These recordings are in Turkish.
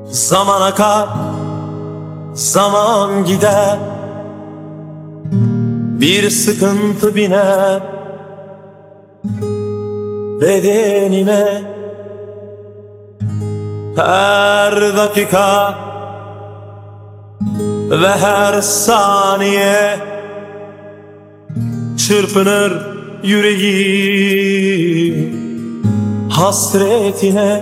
Zaman akar, zaman gider, bir sıkıntı biner bedenime. Her dakika ve her saniye çırpınır yüreğim hasretine.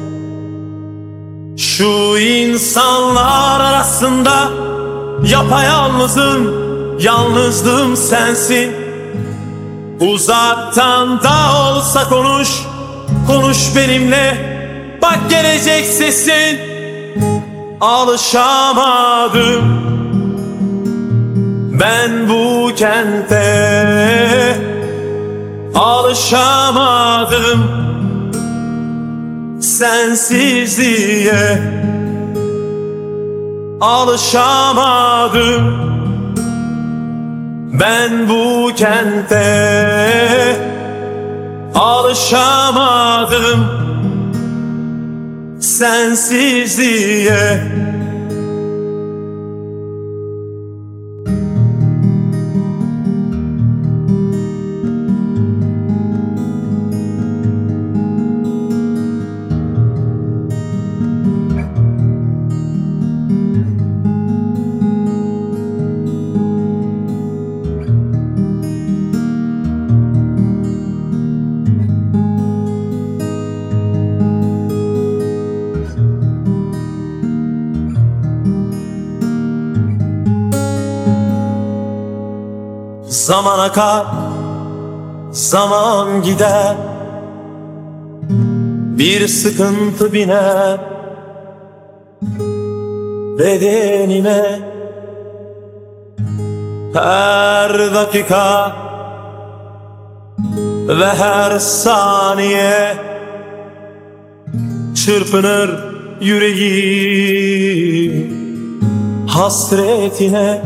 Şu insanlar arasında yapayalnızım, yalnızlığım sensin. Uzaktan da olsa konuş, konuş benimle, bak gelecek sesin. Alışamadım ben bu kente, alışamadım sensizliğe, alışamadım ben bu kente, alışamadım sensizliğe. Zaman akar, zaman gider, bir sıkıntı biner bedenime. Her dakika ve her saniye çırpınır yüreğim hasretine.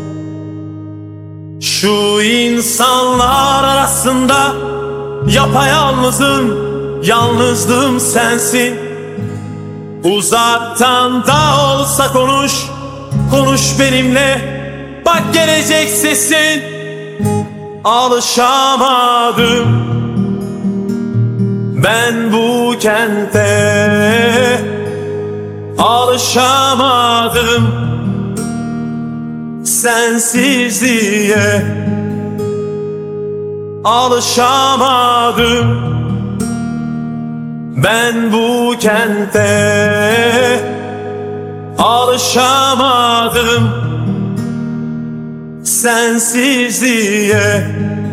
Şu insanlar arasında yapayalnızım, yalnızlığım sensin. Uzaktan da olsa konuş, konuş benimle, bak gelecek sesin. Alışamadım ben bu kente, alışamadım sensizliğe, alışamadım ben bu kente, alışamadım sensizliğe.